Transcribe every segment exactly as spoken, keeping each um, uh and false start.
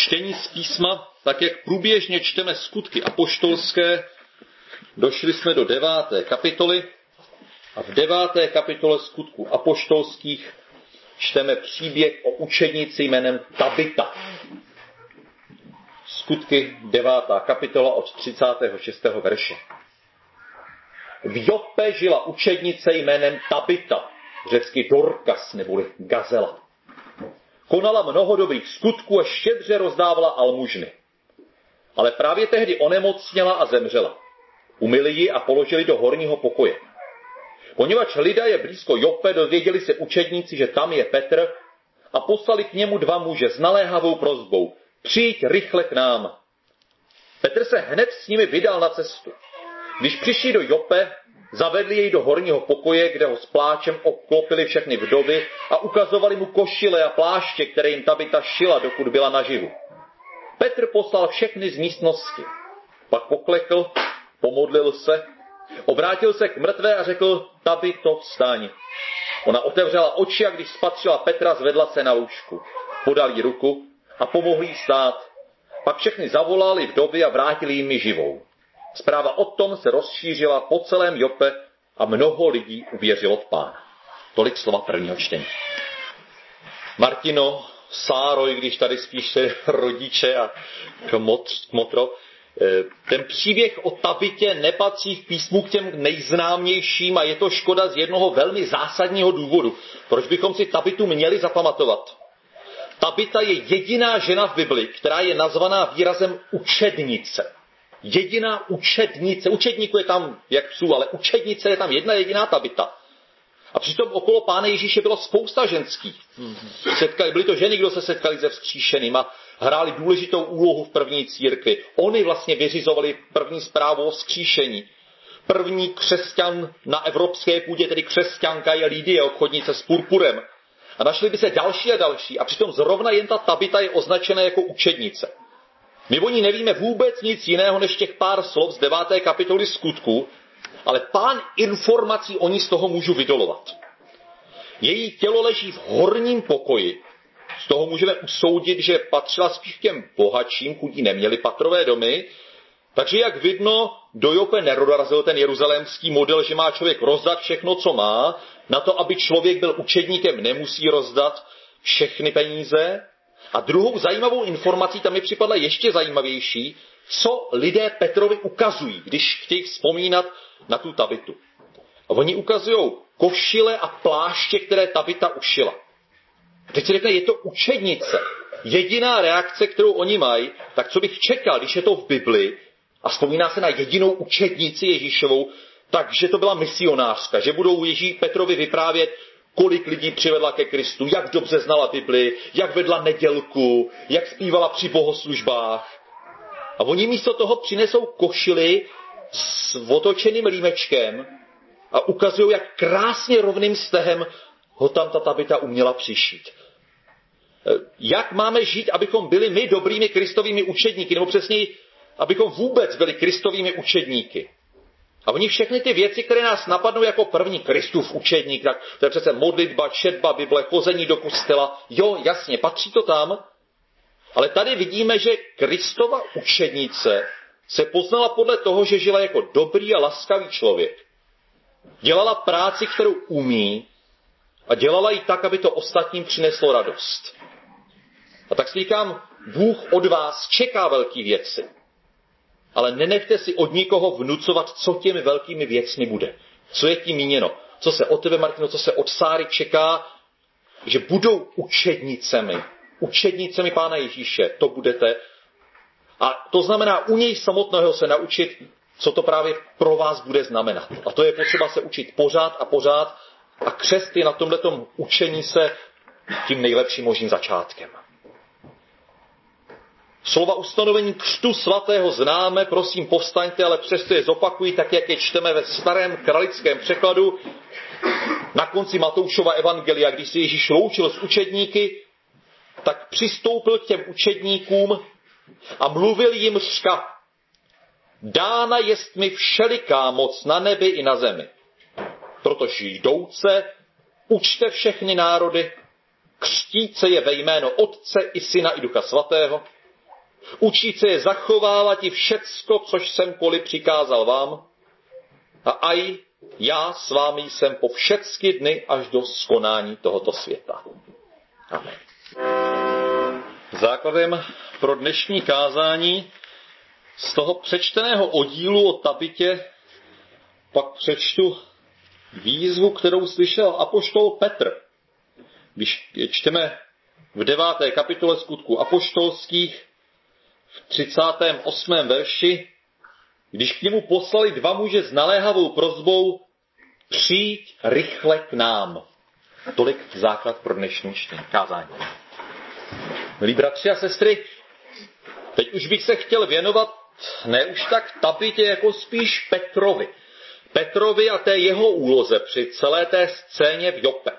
čtení z písma, tak jak průběžně čteme skutky apoštolské, došli jsme do deváté kapitoly a v deváté kapitole skutků apoštolských čteme příběh o učednici jménem Tabita. Skutky devátá kapitola od třicátého šestého verše. V Joppe žila učednice jménem Tabita, řecky Dorkas neboli Gazela. Konala mnoho dobrých skutků a štědře rozdávala almužny. Ale právě tehdy onemocněla a zemřela. Umyli ji a položili do horního pokoje. Poněvadž lidé je blízko Joppe, dozvěděli se učedníci, že tam je Petr, a poslali k němu dva muže s naléhavou prosbou: přijď rychle k nám. Petr se hned s nimi vydal na cestu. Když přišli do Joppe, zavedli jej do horního pokoje, kde ho s pláčem obklopili všechny vdovy a ukazovali mu košile a pláště, které jim Tabita šila, dokud byla naživu. Petr poslal všechny z místnosti. Pak poklekl, pomodlil se, obrátil se k mrtvé a řekl: Tabito, vstaň. Ona otevřela oči a když spatřila Petra, zvedla se na lůžku. Podal jí ruku a pomohl jí stát. Pak všechny zavolali vdovy a vrátili jim ji živou. Zpráva o tom se rozšířila po celém Joppe a mnoho lidí uvěřilo v Pána. Tolik slova prvního čtení. Martino, Sáro, i když tady spíš rodiče a kmotro, ten příběh o Tabitě nepatří v písmu k těm nejznámějším a je to škoda z jednoho velmi zásadního důvodu. Proč bychom si Tabitu měli zapamatovat? Tabita je jediná žena v Bibli, která je nazvaná výrazem učednice. Jediná učednice. Učedníků je tam jak psů, ale učednice je tam jedna jediná Tabita. A přitom okolo Pána Ježíše bylo spousta ženských. Setkali, byly to ženy, kdo se setkali se vzkříšeným a hráli důležitou úlohu v první církvi. Oni vlastně vyřizovali první zprávu o vzkříšení. První křesťan na evropské půdě, tedy křesťanka, je Lídie, obchodnice s purpurem. A našli by se další a další. A přitom zrovna jen ta Tabita je označena jako učednice. My o ní nevíme vůbec nic jiného než těch pár slov z deváté kapitoly skutků, ale Pán informací o ní z toho můžu vydolovat. Její tělo leží v horním pokoji. Z toho můžeme usoudit, že patřila spíš k těm bohatším, chudí neměli patrové domy. Takže jak vidno, do Joppe nedorazil ten jeruzalémský model, že má člověk rozdat všechno, co má. Na to, aby člověk byl učedníkem, nemusí rozdat všechny peníze. A druhou zajímavou informací, tam mi připadla ještě zajímavější, co lidé Petrovi ukazují, když chtějí vzpomínat na tu Tabitu. A oni ukazují košile a pláště, které Tabita ušila. A teď si řekne, je to učednice. Jediná reakce, kterou oni mají, tak co bych čekal, když je to v Bibli a vzpomíná se na jedinou učednici Ježíšovou, takže to byla misionářka, že budou Ježí Petrovi vyprávět, kolik lidí přivedla ke Kristu, jak dobře znala Bibli, jak vedla nedělku, jak zpívala při bohoslužbách. A oni místo toho přinesou košili s otočeným límečkem a ukazují, jak krásně rovným stehem ho tam ta Tabita uměla přišít. Jak máme žít, abychom byli my dobrými kristovými učedníky, nebo přesněji, abychom vůbec byli kristovými učedníky. A oni všechny ty věci, které nás napadnou jako první Kristův učedník, tak to je přece modlitba, četba Bible, chození do kostela, jo, jasně, patří to tam, ale tady vidíme, že Kristova učednice se poznala podle toho, že žila jako dobrý a laskavý člověk. Dělala práci, kterou umí, a dělala ji tak, aby to ostatním přineslo radost. A tak si říkám, Bůh od vás čeká velké věci. Ale nenechte si od nikoho vnucovat, co těmi velkými věcmi bude. Co je tím míněno. Co se od tebe, Martino, co se od Sáry čeká, že budou učednicemi. Učednicemi Pána Ježíše. To budete. A to znamená u něj samotného se naučit, co to právě pro vás bude znamenat. A to je potřeba se učit pořád a pořád. A křest je na tomhletom učení se tím nejlepším možným začátkem. Slova ustanovení křtu svatého známe, prosím povstaňte, ale přesto je zopakují, tak jak je čteme ve starém kralickém překladu. Na konci Matoušova evangelia, když se Ježíš loučil s učedníky, tak přistoupil k těm učedníkům a mluvil jim řka: dána jest mi všeliká moc na nebi i na zemi. Protože jdouce, učte všechny národy, křtíce je ve jméno Otce i Syna i Ducha Svatého Učit se je zachovávat i všecko, což jsem koli přikázal vám. A aj já s vámi jsem po všecky dny až do skonání tohoto světa. Amen. Základem pro dnešní kázání z toho přečteného oddílu o Tabitě pak přečtu výzvu, kterou slyšel apoštol Petr. Když čteme v deváté kapitole Skutků apoštolských v třicátém osmém verši, když k němu poslali dva muže s naléhavou prosbou, přijď rychle k nám. Tolik základ pro dnešní kázání. Milí bratři a sestry, teď už bych se chtěl věnovat ne už tak Tabitě, jako spíš Petrovi. Petrovi a té jeho úloze při celé té scéně v Joppe.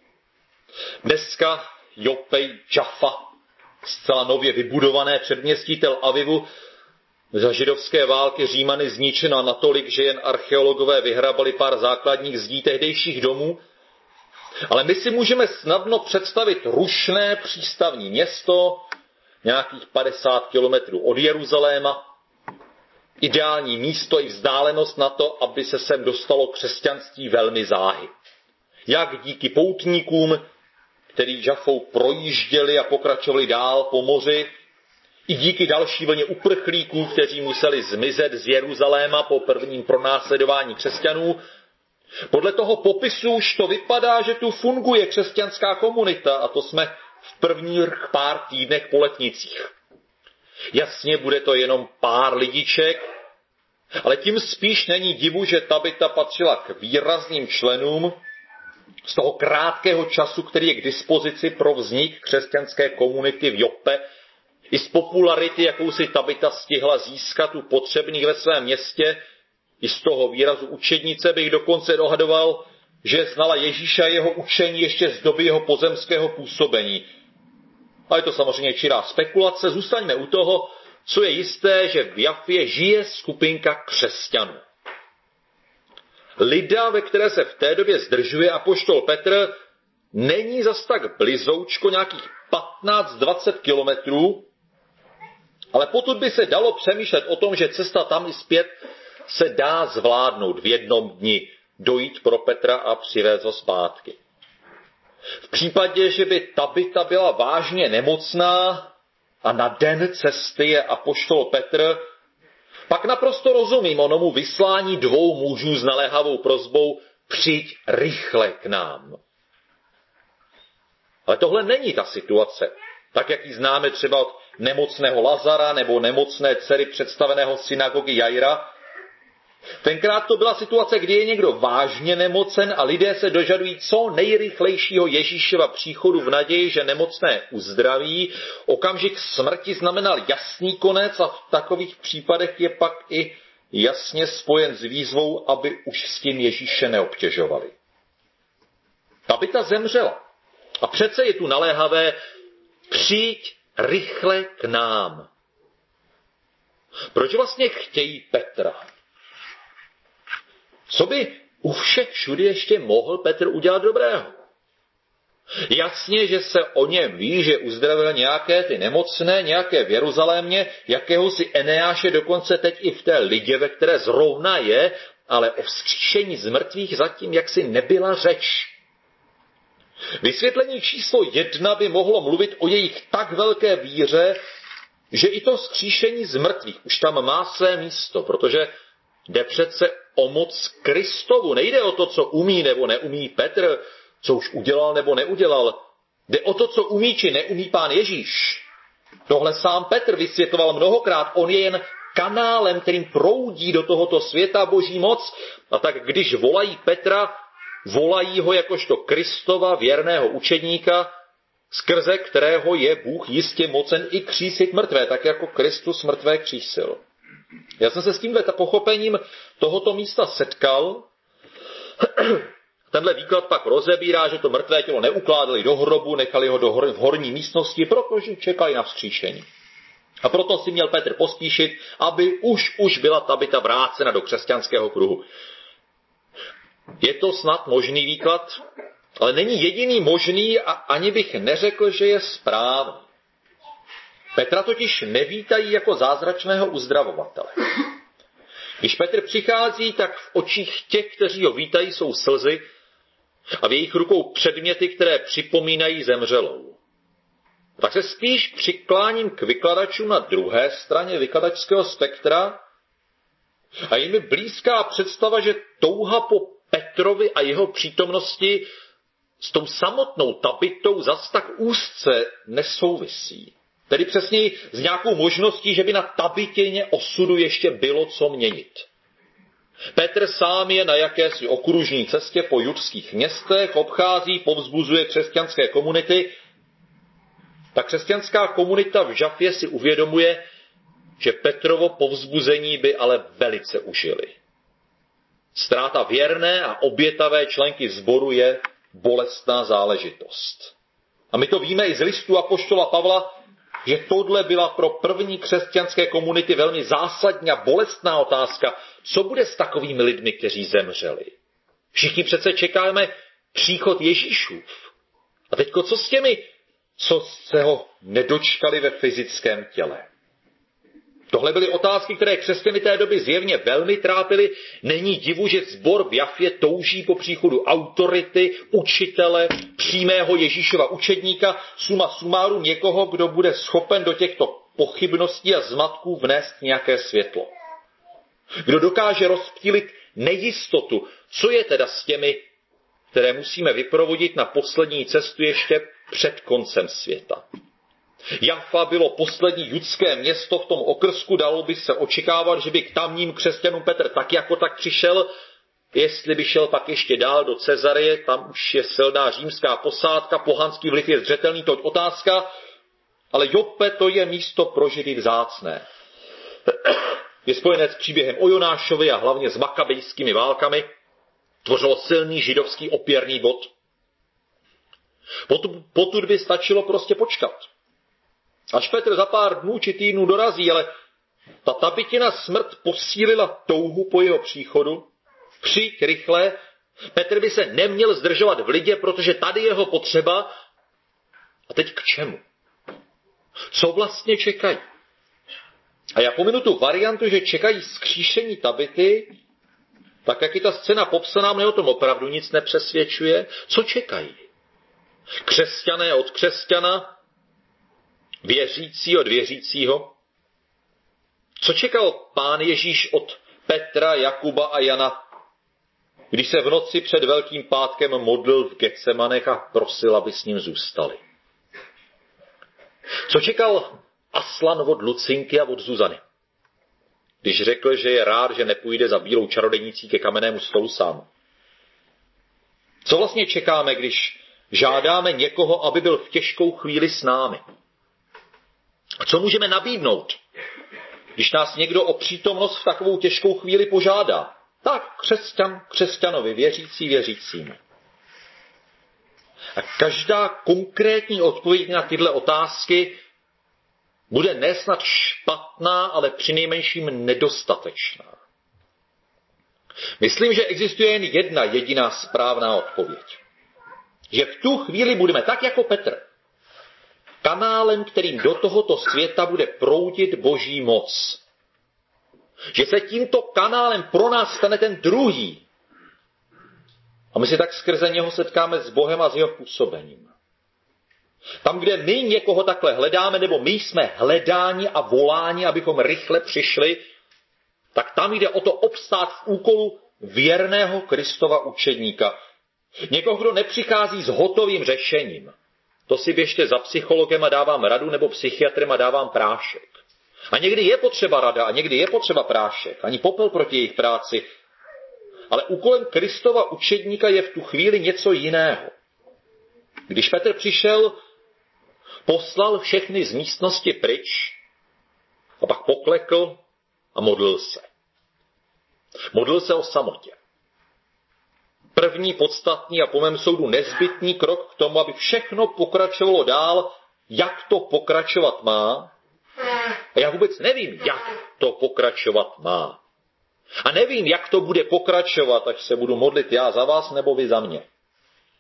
Dneska Joppe, Jaffa, zcela nově vybudované předměstí Tel Avivu, za židovské války Římany zničena natolik, že jen archeologové vyhrabali pár základních zdí tehdejších domů. Ale my si můžeme snadno představit rušné přístavní město, nějakých padesát kilometrů od Jeruzaléma, ideální místo i vzdálenost na to, aby se sem dostalo křesťanství velmi záhy. Jak díky poutníkům, který Jaffou projížděli a pokračovali dál po moři, i díky další vlně uprchlíků, kteří museli zmizet z Jeruzaléma po prvním pronásledování křesťanů. Podle toho popisu už to vypadá, že tu funguje křesťanská komunita, a to jsme v prvních pár týdnech po letnicích. Jasně, bude to jenom pár lidiček, ale tím spíš není divu, že Tabita patřila k výrazným členům z toho krátkého času, který je k dispozici pro vznik křesťanské komunity v Joppe, i z popularity, jakou si Tabita stihla získat u potřebných ve svém městě, i z toho výrazu učednice bych dokonce dohadoval, že znala Ježíše a jeho učení ještě z doby jeho pozemského působení. A je to samozřejmě čirá spekulace, zůstaňme u toho, co je jisté, že v Jaffě žije skupinka křesťanů. Lida, ve které se v té době zdržuje apoštol Petr, není zas tak blizoučko, nějakých patnáct dvacet kilometrů, ale potud by se dalo přemýšlet o tom, že cesta tam i zpět se dá zvládnout v jednom dni, dojít pro Petra a přivést ho zpátky. V případě, že by Tabita byla vážně nemocná a na den cesty je apoštol Petr, pak naprosto rozumím onomu vyslání dvou mužů s naléhavou prosbou, přijď rychle k nám. Ale tohle není ta situace, tak jak ji známe třeba od nemocného Lazara nebo nemocné dcery představeného synagogy Jaira. Tenkrát to byla situace, kdy je někdo vážně nemocen a lidé se dožadují co nejrychlejšího Ježíšova příchodu v naději, že nemocné uzdraví. Okamžik smrti znamenal jasný konec a v takových případech je pak i jasně spojen s výzvou, aby už s tím Ježíše neobtěžovali. Tabita zemřela. A přece je tu naléhavé, přijď rychle k nám. Proč vlastně chtějí Petra? Co by u všech všudy ještě mohl Petr udělat dobrého? Jasně, že se o něm ví, že uzdravil nějaké ty nemocné, nějaké v Jeruzalémě, jakéhosi Eneáše dokonce teď i v té Lidě, ve které zrovna je, ale o vzkříšení z mrtvých zatím jaksi nebyla řeč. Vysvětlení číslo jedna by mohlo mluvit o jejich tak velké víře, že i to vzkříšení z mrtvých už tam má své místo, protože jde přece o moc Kristovu. Nejde o to, co umí nebo neumí Petr, co už udělal nebo neudělal. Jde o to, co umí či neumí Pán Ježíš. Tohle sám Petr vysvětloval mnohokrát. On je jen kanálem, kterým proudí do tohoto světa Boží moc. A tak když volají Petra, volají ho jakožto Kristova věrného učedníka, skrze kterého je Bůh jistě mocen i křísit mrtvé, tak jako Kristus mrtvé křísil. Já jsem se s tímhle pochopením tohoto místa setkal. Tenhle výklad pak rozebírá, že to mrtvé tělo neukládali do hrobu, nechali ho do hor- v horní místnosti, protože čekali na vzkříšení. A proto si měl Petr pospíšit, aby už už byla Tabita vrácena do křesťanského kruhu. Je to snad možný výklad, ale není jediný možný a ani bych neřekl, že je správný. Petra totiž nevítají jako zázračného uzdravovatele. Když Petr přichází, tak v očích těch, kteří ho vítají, jsou slzy a v jejich rukou předměty, které připomínají zemřelou. Tak se spíš přikláním k vykladačům na druhé straně vykladačského spektra a je mi blízká představa, že touha po Petrovi a jeho přítomnosti s tou samotnou Tabitou zas tak úzce nesouvisí. Tedy přesněji s nějakou možností, že by na Tabitěně osudu ještě bylo co měnit. Petr sám je na jakési okružní cestě po judských městech, obchází, povzbuzuje křesťanské komunity. Ta křesťanská komunita v Žafě si uvědomuje, že Petrovo povzbuzení by ale velice užili. Ztráta věrné a obětavé členky sboru je bolestná záležitost. A my to víme i z listu apoštola Pavla, že tohle byla pro první křesťanské komunity velmi zásadní a bolestná otázka. Co bude s takovými lidmi, kteří zemřeli? Všichni přece čekáme příchod Ježíšův. A teďko co s těmi, co se ho nedočkali ve fyzickém těle? Tohle byly otázky, které křesťany té doby zjevně velmi trápily. Není divu, že sbor v Jafě touží po příchodu autority, učitele, přímého Ježíšova učedníka, suma sumárum někoho, kdo bude schopen do těchto pochybností a zmatků vnést nějaké světlo. Kdo dokáže rozptýlit nejistotu, co je teda s těmi, které musíme vyprovodit na poslední cestu ještě před koncem světa. Jaffa bylo poslední judské město v tom okrsku, dalo by se očekávat, že by k tamním křesťanům Petr tak jako tak přišel, jestli by šel pak ještě dál do Cezareje, tam už je silná římská posádka, pohanský vliv je zřetelný, to je otázka, ale Joppe to je místo pro Židy vzácné. Je spojené s příběhem o Jonášovi a hlavně s makabejskými válkami, tvořilo silný židovský opěrný bod. Potud, potud by stačilo prostě počkat. Až Petr za pár dnů či týdnů dorazí, ale ta Tabitina smrt posílila touhu po jeho příchodu. Přijď rychle, Petr by se neměl zdržovat v Lidě, protože tady jeho potřeba. A teď k čemu? Co vlastně čekají? A já pominu tu variantu, že čekají zkříšení Tabity, tak jak je ta scéna popsaná, mě o tom opravdu nic nepřesvědčuje. Co čekají? Křesťané od křesťana, věřící od věřícího? Co čekal Pán Ježíš od Petra, Jakuba a Jana, když se v noci před Velkým pátkem modlil v Getsemanech a prosil, aby s ním zůstali? Co čekal Aslan od Lucinky a od Zuzany, když řekl, že je rád, že nepůjde za bílou čarodějnicí ke kamennému stolu sám? Co vlastně čekáme, když žádáme někoho, aby byl v těžkou chvíli s námi? A co můžeme nabídnout, když nás někdo o přítomnost v takovou těžkou chvíli požádá? Tak křesťan křesťanovi, věřící věřícímu. A každá konkrétní odpověď na tyhle otázky bude nesnad špatná, ale přinejmenším nedostatečná. Myslím, že existuje jen jedna jediná správná odpověď. Že v tu chvíli budeme tak jako Petr, kanálem, kterým do tohoto světa bude proudit Boží moc. Že se tímto kanálem pro nás stane ten druhý. A my si tak skrze něho setkáme s Bohem a s jeho působením. Tam, kde my někoho takhle hledáme, nebo my jsme hledáni a voláni, abychom rychle přišli, tak tam jde o to obstát v úkolu věrného Kristova učedníka. Někoho, kdo nepřichází s hotovým řešením. To si běžte za psychologem a dávám radu, nebo psychiatrem a dávám prášek. A někdy je potřeba rada a někdy je potřeba prášek. Ani popel proti jejich práci. Ale úkolem Kristova učedníka je v tu chvíli něco jiného. Když Petr přišel, poslal všechny z místnosti pryč a pak poklekl a modlil se. Modlil se o samotě. První podstatný a po mém soudu nezbytný krok k tomu, aby všechno pokračovalo dál, jak to pokračovat má. A já vůbec nevím, jak to pokračovat má. A nevím, jak to bude pokračovat, až se budu modlit já za vás nebo vy za mě.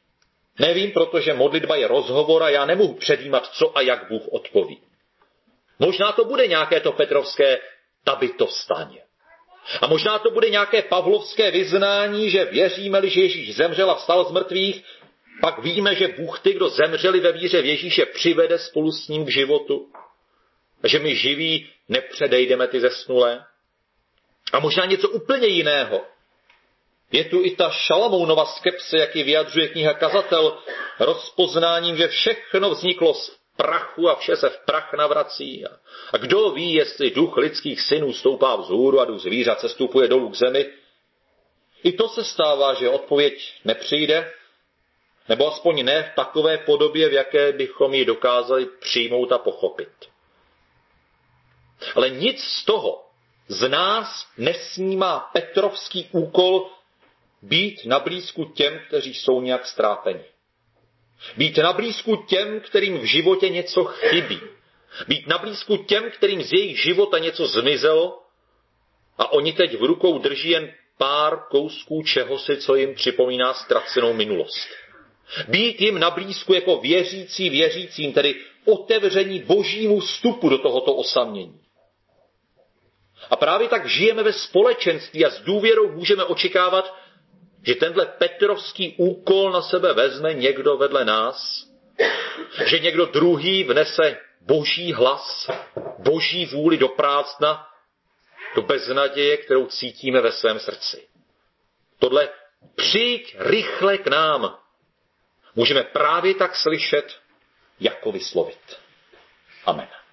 Nevím, protože modlitba je rozhovor a já nemohu předjímat, co a jak Bůh odpoví. Možná to bude nějaké to petrovské tabito vstaň. A možná to bude nějaké pavlovské vyznání, že věříme-li, že Ježíš zemřel a vstal z mrtvých, pak víme, že Bůh ty, kdo zemřeli ve víře v Ježíše, přivede spolu s ním k životu. A že my živí nepředejdeme ty zesnulé. A možná něco úplně jiného. Je tu i ta Šalamounova skepse, jak ji vyjadřuje kniha Kazatel, rozpoznáním, že všechno vzniklo z prachu a vše se v prach navrací. A kdo ví, jestli duch lidských synů stoupá vzhůru a duch zvířat sestupuje dolů k zemi. I to se stává, že odpověď nepřijde, nebo aspoň ne v takové podobě, v jaké bychom ji dokázali přijmout a pochopit. Ale nic z toho z nás nesnímá petrovský úkol být na blízku těm, kteří jsou nějak ztrápeni. Být na blízku těm, kterým v životě něco chybí. Být na blízku těm, kterým z jejich života něco zmizelo a oni teď v rukou drží jen pár kousků čehosi, co jim připomíná ztracenou minulost. Být jim na blízku jako věřící věřícím, tedy otevření božímu vstupu do tohoto osamění. A právě tak žijeme ve společenství a s důvěrou můžeme očekávat, že tenhle petrovský úkol na sebe vezme někdo vedle nás, že někdo druhý vnese boží hlas, boží vůli do prázdna, do beznaděje, kterou cítíme ve svém srdci. Tohle přijď rychle k nám můžeme právě tak slyšet, jako vyslovit. Amen.